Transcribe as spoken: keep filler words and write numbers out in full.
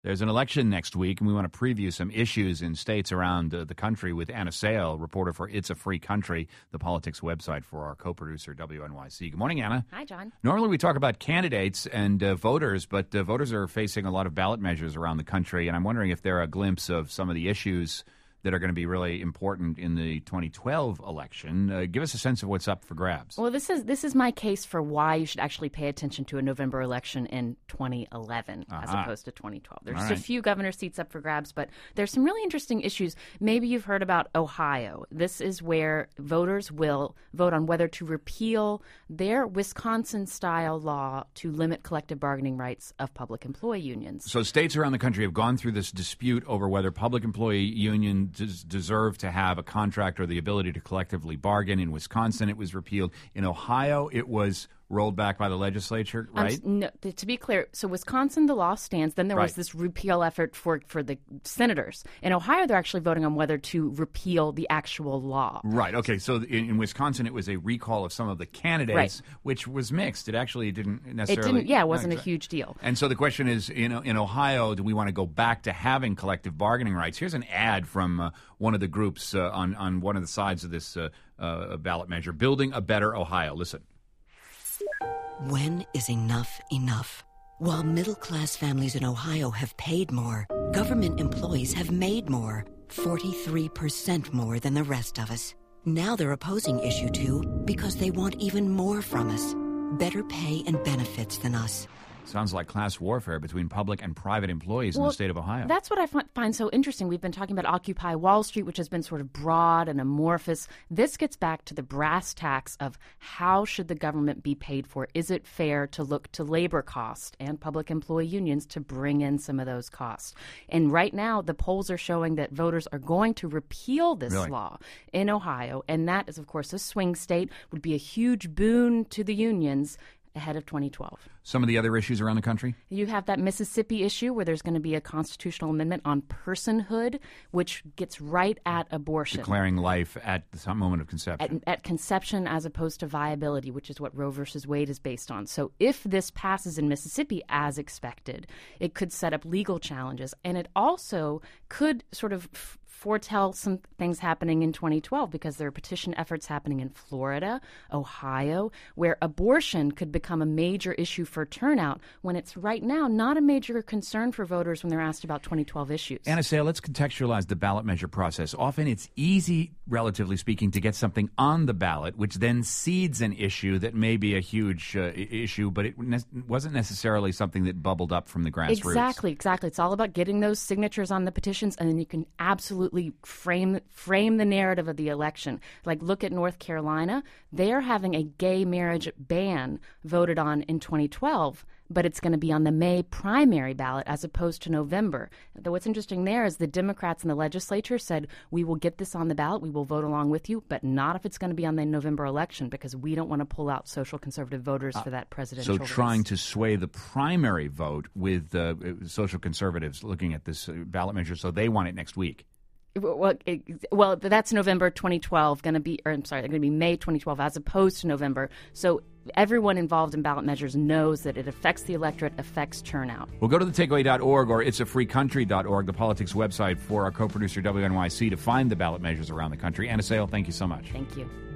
There's an election next week, and we want to preview some issues in states around uh, the country with Anna Sale, reporter for It's a Free Country, the politics website for our co-producer, W N Y C. Good morning, Anna. Hi, John. Normally we talk about candidates and uh, voters, but uh, voters are facing a lot of ballot measures around the country, and I'm wondering if they're a glimpse of some of the issues that are going to be really important in the twenty twelve election. Uh, give us a sense of what's up for grabs. Well, this is this is my case for why you should actually pay attention to a November election in twenty eleven uh-huh. as opposed to twenty twelve. There's All just right. a few governor seats up for grabs, but there's some really interesting issues. Maybe you've heard about Ohio. This is where voters will vote on whether to repeal their Wisconsin-style law to limit collective bargaining rights of public employee unions. So states around the country have gone through this dispute over whether public employee unions des- deserve to have a contract or the ability to collectively bargain. In Wisconsin, it was repealed. In Ohio, it was rolled back by the legislature, right? Um, no, to be clear, so Wisconsin, the law stands. Then there right. was this repeal effort for, for the senators. In Ohio, they're actually voting on whether to repeal the actual law. Right. Okay. So in, in Wisconsin, it was a recall of some of the candidates, right. which was mixed. It actually didn't necessarily. It didn't. Yeah, it wasn't no, a huge deal. And so the question is, you know, in Ohio, do we want to go back to having collective bargaining rights? Here's an ad from uh, one of the groups uh, on on one of the sides of this uh, uh, ballot measure, Building a Better Ohio. Listen. When is enough enough? While middle-class families in Ohio have paid more, government employees have made more, forty-three percent more than the rest of us. Now they're opposing Issue two because they want even more from us. Better pay and benefits than us. Sounds like class warfare between public and private employees well, in the state of Ohio. That's what I find so interesting. We've been talking about Occupy Wall Street, which has been sort of broad and amorphous. This gets back to the brass tacks of how should the government be paid for? Is it fair to look to labor costs and public employee unions to bring in some of those costs? And right now, the polls are showing that voters are going to repeal this really? law in Ohio. And that is, of course, a swing state, would be a huge boon to the unions ahead of twenty twelve. Some of the other issues around the country? You have that Mississippi issue where there's going to be a constitutional amendment on personhood, which gets right at abortion. Declaring life at some moment of conception. At, at conception as opposed to viability, which is what Roe versus Wade is based on. So if this passes in Mississippi as expected, it could set up legal challenges. And it also could sort of f- foretell some things happening in twenty twelve because there are petition efforts happening in Florida, Ohio, where abortion could become a major issue for turnout when it's right now not a major concern for voters when they're asked about twenty twelve issues. Anna Sale, let's contextualize the ballot measure process. Often it's easy, relatively speaking, to get something on the ballot, which then seeds an issue that may be a huge uh, issue, but it ne- wasn't necessarily something that bubbled up from the grassroots. Exactly, exactly. It's all about getting those signatures on the petitions, and then you can absolutely frame frame the narrative of the election. Like, look at North Carolina. They're having a gay marriage ban voted on in twenty twelve, but it's going to be on the May primary ballot as opposed to November. Though what's interesting there is the Democrats in the legislature said, we will get this on the ballot, we will vote along with you, but not if it's going to be on the November election because we don't want to pull out social conservative voters uh, for that presidential So race. Trying to sway the primary vote with uh, social conservatives looking at this ballot measure, so they want it next week. Well, it, well, that's November twenty twelve going to be, or I'm sorry, going to be May twenty twelve as opposed to November. So everyone involved in ballot measures knows that it affects the electorate, affects turnout. Well, go to the takeaway dot org or it's a free country dot org, the politics website for our co-producer W N Y C, to find the ballot measures around the country. Anna Sale, thank you so much. Thank you.